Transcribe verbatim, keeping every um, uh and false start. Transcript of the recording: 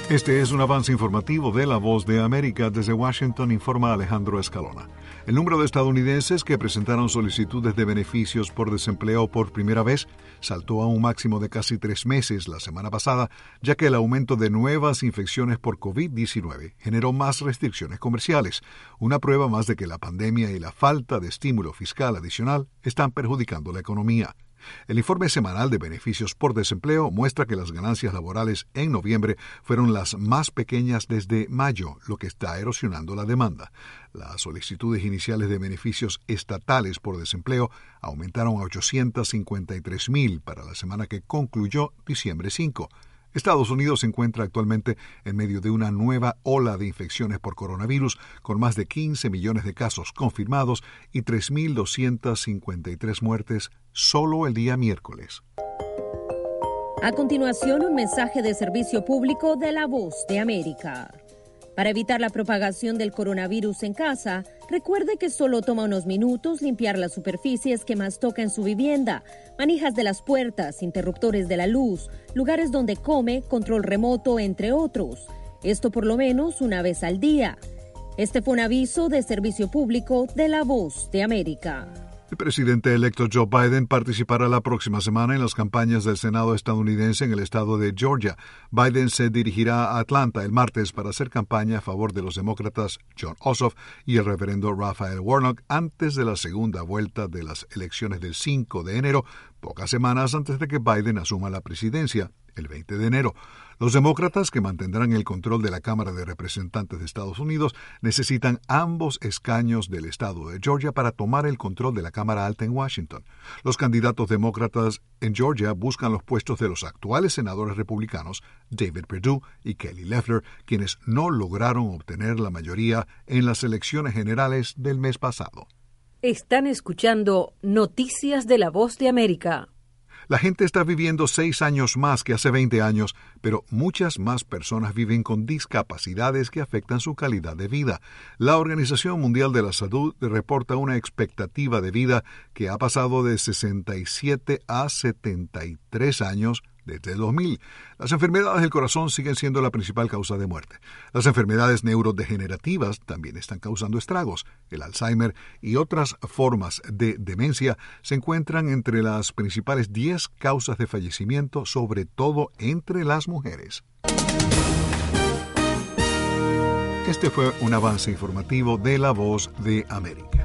Este es un avance informativo de La Voz de América. Desde Washington informa Alejandro Escalona. El número de estadounidenses que presentaron solicitudes de beneficios por desempleo por primera vez saltó a un máximo de casi tres meses la semana pasada, ya que el aumento de nuevas infecciones por covid diecinueve generó más restricciones comerciales, una prueba más de que la pandemia y la falta de estímulo fiscal adicional están perjudicando la economía. El informe semanal de beneficios por desempleo muestra que las ganancias laborales en noviembre fueron las más pequeñas desde mayo, lo que está erosionando la demanda. Las solicitudes iniciales de beneficios estatales por desempleo aumentaron a ochocientos cincuenta y tres mil para la semana que concluyó diciembre cinco. Estados Unidos se encuentra actualmente en medio de una nueva ola de infecciones por coronavirus, con más de quince millones de casos confirmados y tres mil doscientas cincuenta y tres muertes solo el día miércoles. A continuación, un mensaje de servicio público de La Voz de América. Para evitar la propagación del coronavirus en casa, recuerde que solo toma unos minutos limpiar las superficies que más toca en su vivienda, manijas de las puertas, interruptores de la luz, lugares donde come, control remoto, entre otros. Esto por lo menos una vez al día. Este fue un aviso de servicio público de La Voz de América. El presidente electo Joe Biden participará la próxima semana en las campañas del Senado estadounidense en el estado de Georgia. Biden se dirigirá a Atlanta el martes para hacer campaña a favor de los demócratas Jon Ossoff y el reverendo Raphael Warnock antes de la segunda vuelta de las elecciones del cinco de enero, pocas semanas antes de que Biden asuma la presidencia, el veinte de enero. Los demócratas, que mantendrán el control de la Cámara de Representantes de Estados Unidos, necesitan ambos escaños del estado de Georgia para tomar el control de la Cámara Alta en Washington. Los candidatos demócratas en Georgia buscan los puestos de los actuales senadores republicanos David Perdue y Kelly Loeffler, quienes no lograron obtener la mayoría en las elecciones generales del mes pasado. Están escuchando Noticias de La Voz de América. La gente está viviendo seis años más que hace veinte años, pero muchas más personas viven con discapacidades que afectan su calidad de vida. La Organización Mundial de la Salud reporta una expectativa de vida que ha pasado de sesenta y siete a setenta y tres años desde el dos mil. Las enfermedades del corazón siguen siendo la principal causa de muerte. Las enfermedades neurodegenerativas también están causando estragos. El Alzheimer y otras formas de demencia se encuentran entre las principales diez causas de fallecimiento, sobre todo entre las mujeres. Este fue un avance informativo de La Voz de América.